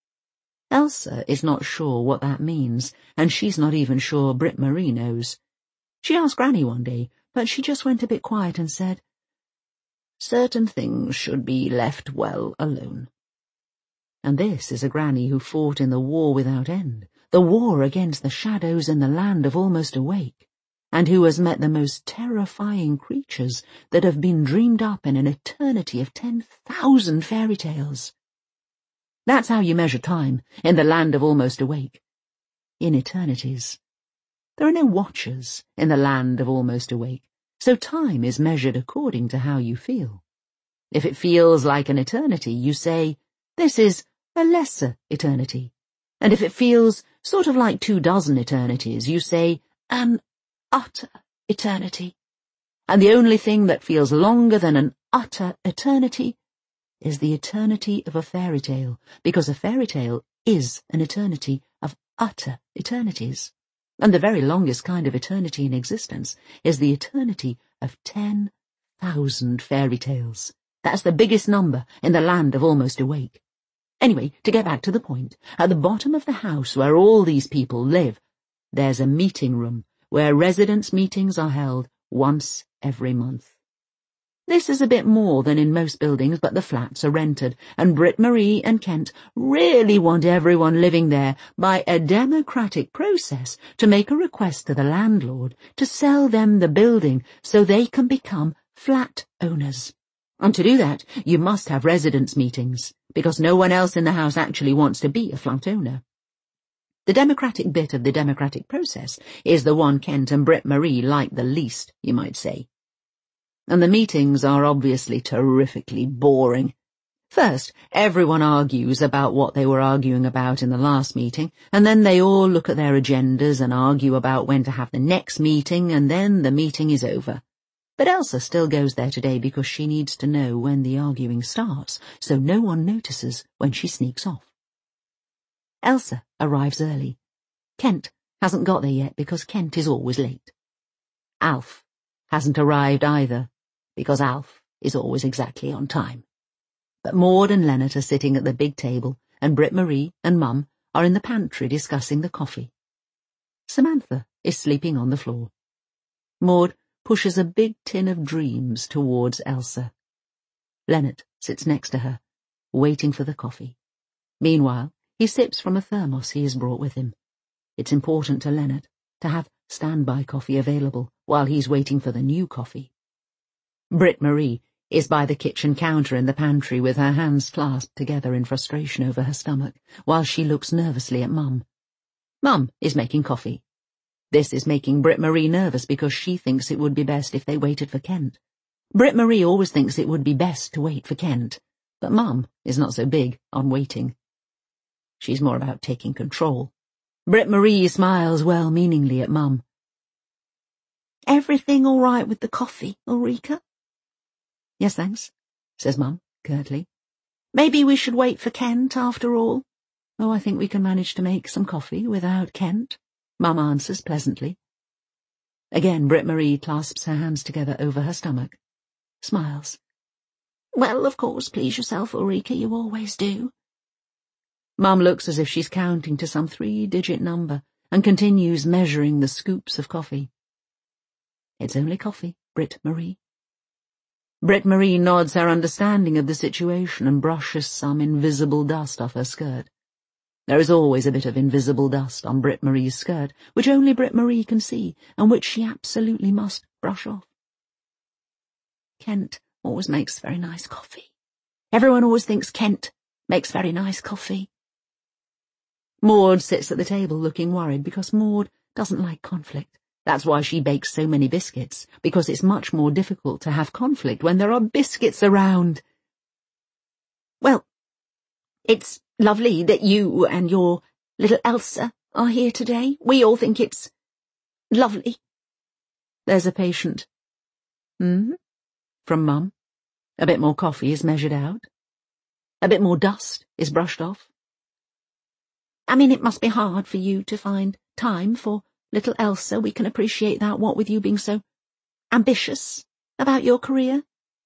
Elsa is not sure what that means, and she's not even sure Britt Marie knows. She asked Granny one day, but she just went a bit quiet and said, "Certain things should be left well alone." And this is a Granny who fought in the war without end, the war against the shadows in the land of Almost Awake, and who has met the most terrifying creatures that have been dreamed up in an eternity of ten thousand fairy tales. That's how you measure time in the land of Almost Awake. In eternities. There are no watchers in the land of Almost Awake, so time is measured according to how you feel. If it feels like an eternity, you say, "This is a lesser eternity." And if it feels sort of like two dozen eternities, you say, "An utter eternity." And the only thing that feels longer than an utter eternity is the eternity of a fairy tale, because a fairy tale is an eternity of utter eternities. And the very longest kind of eternity in existence is the eternity of ten thousand fairy tales. That's the biggest number in the land of Almost Awake. Anyway, to get back to the point, at the bottom of the house where all these people live, there's a meeting room where residents' meetings are held once every month. This is a bit more than in most buildings, but the flats are rented, and Britt Marie and Kent really want everyone living there, by a democratic process, to make a request to the landlord to sell them the building so they can become flat owners. And to do that, you must have residents' meetings, because no one else in the house actually wants to be a flat owner. The democratic bit of the democratic process is the one Kent and Britt Marie like the least, you might say. And the meetings are obviously terrifically boring. First, everyone argues about what they were arguing about in the last meeting, and then they all look at their agendas and argue about when to have the next meeting, and then the meeting is over. But Elsa still goes there today because she needs to know when the arguing starts, so no one notices when she sneaks off. Elsa arrives early. Kent hasn't got there yet because Kent is always late. Alf hasn't arrived either because Alf is always exactly on time. But Maud and Leonard are sitting at the big table, and Britt Marie and Mum are in the pantry discussing the coffee. Samantha is sleeping on the floor. Maud pushes a big tin of dreams towards Elsa. Leonard sits next to her, waiting for the coffee. Meanwhile, he sips from a thermos he has brought with him. It's important to Leonard to have standby coffee available while he's waiting for the new coffee. Britt Marie is by the kitchen counter in the pantry with her hands clasped together in frustration over her stomach, while she looks nervously at Mum. Mum is making coffee. This is making Britt Marie nervous because she thinks it would be best if they waited for Kent. Britt Marie always thinks it would be best to wait for Kent, but Mum is not so big on waiting. She's more about taking control. Britt Marie smiles well-meaningly at Mum. "Everything all right with the coffee, Ulrika?" "Yes, thanks," says Mum, curtly. "Maybe we should wait for Kent after all?" "Oh, I think we can manage to make some coffee without Kent," Mum answers pleasantly. Again Britt Marie clasps her hands together over her stomach, smiles. Well, of course, please yourself, Ulrika, you always do. Mum looks as if she's counting to some three-digit number and continues measuring the scoops of coffee. It's only coffee, Britt-Marie. Britt-Marie nods her understanding of the situation and brushes some invisible dust off her skirt. There is always a bit of invisible dust on Britt-Marie's skirt, which only Britt-Marie can see, and which she absolutely must brush off. Kent always makes very nice coffee. Everyone always thinks Kent makes very nice coffee. Maud sits at the table looking worried because Maud doesn't like conflict. That's why she bakes so many biscuits, because it's much more difficult to have conflict when there are biscuits around. Well, it's lovely that you and your little Elsa are here today. We all think it's lovely. There's a patient. Hmm? From Mum. A bit more coffee is measured out. A bit more dust is brushed off. I mean, it must be hard for you to find time for little Elsa. We can appreciate that, what with you being so ambitious about your career.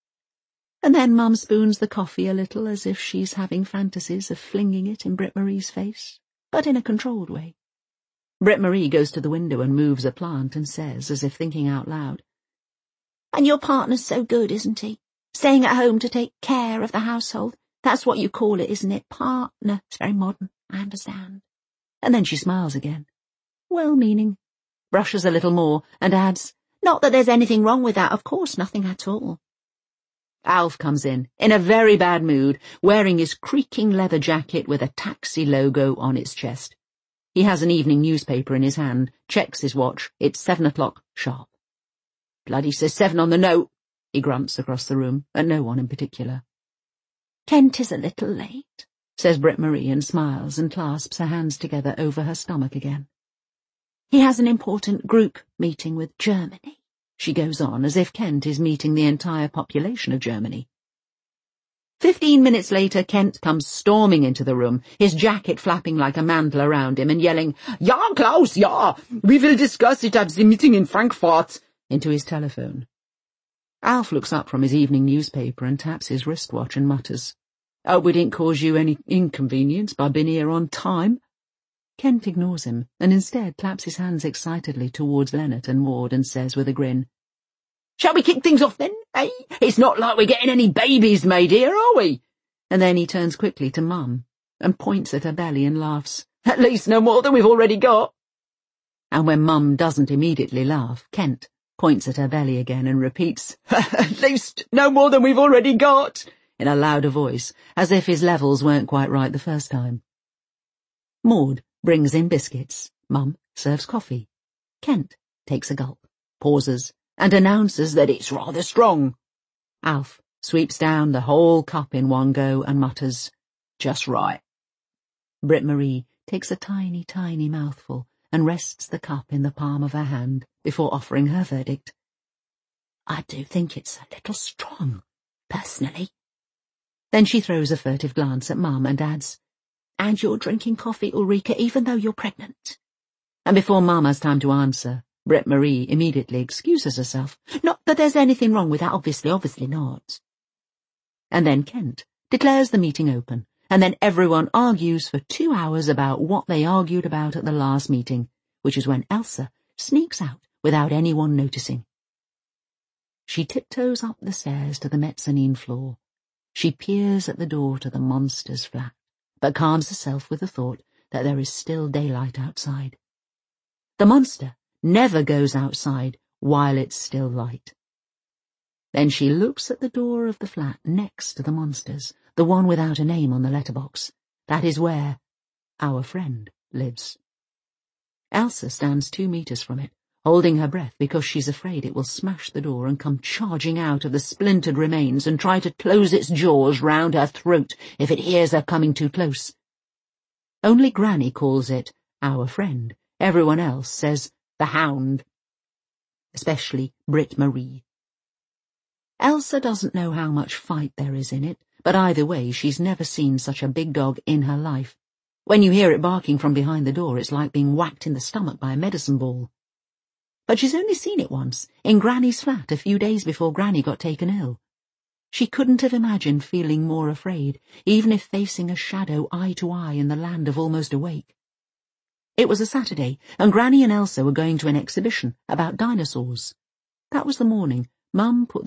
And then Mum spoons the coffee a little as if she's having fantasies of flinging it in Britt-Marie's face, but in a controlled way. Britt-Marie goes to the window and moves a plant and says, as if thinking out loud, And your partner's so good, isn't he? Staying at home to take care of the household. That's what you call it, isn't it? Partner. It's very modern, I understand. And then she smiles again. Well-meaning, brushes a little more, and adds, Not that there's anything wrong with that, of course, nothing at all. Alf comes in, in a very bad mood, wearing his creaking leather jacket with a taxi logo on its chest. He has an evening newspaper in his hand, checks his watch. It's seven o'clock sharp. Bloody says seven on the note, he grunts across the room, at no one in particular. Kent is a little late, says Britt-Marie and smiles and clasps her hands together over her stomach again. He has an important group meeting with Germany, she goes on, as if Kent is meeting the entire population of Germany. Fifteen minutes later, Kent comes storming into the room, his jacket flapping like a mantle around him and yelling, Ja, Klaus, ja, we will discuss it at the meeting in Frankfurt, into his telephone. Alf looks up from his evening newspaper and taps his wristwatch and mutters, Hope we didn't cause you any inconvenience by being here on time. Kent ignores him and instead claps his hands excitedly towards Leonard and Maud and says with a grin, Shall we kick things off then, eh? It's not like we're getting any babies made here, are we? And then he turns quickly to Mum and points at her belly and laughs, At least no more than we've already got. And when Mum doesn't immediately laugh, Kent points at her belly again and repeats, At least no more than we've already got, in a louder voice, as if his levels weren't quite right the first time. Maud brings in biscuits. Mum serves coffee. Kent takes a gulp, pauses, and announces that it's rather strong. Alf sweeps down the whole cup in one go and mutters, Just right. Britt-Marie takes a tiny, tiny mouthful and rests the cup in the palm of her hand before offering her verdict. I do think it's a little strong, personally. Then she throws a furtive glance at Mum and adds, And you're drinking coffee, Ulrika, even though you're pregnant. And before Mum has time to answer, Britt-Marie immediately excuses herself. Not that there's anything wrong with that, obviously, obviously not. And then Kent declares the meeting open, and then everyone argues for two hours about what they argued about at the last meeting, which is when Elsa sneaks out without anyone noticing. She tiptoes up the stairs to the mezzanine floor. She peers at the door to the monster's flat, but calms herself with the thought that there is still daylight outside. The monster never goes outside while it's still light. Then she looks at the door of the flat next to the monster's, the one without a name on the letterbox. That is where our friend lives. Elsa stands two meters from it, holding her breath because she's afraid it will smash the door and come charging out of the splintered remains and try to close its jaws round her throat if it hears her coming too close. Only Granny calls it our friend. Everyone else says the hound. Especially Britt-Marie. Elsa doesn't know how much fight there is in it, but either way she's never seen such a big dog in her life. When you hear it barking from behind the door, it's like being whacked in the stomach by a medicine ball. But she's only seen it once, in Granny's flat a few days before Granny got taken ill. She couldn't have imagined feeling more afraid, even if facing a shadow eye to eye in the land of almost awake. It was a Saturday, and Granny and Elsa were going to an exhibition about dinosaurs. That was the morning Mum put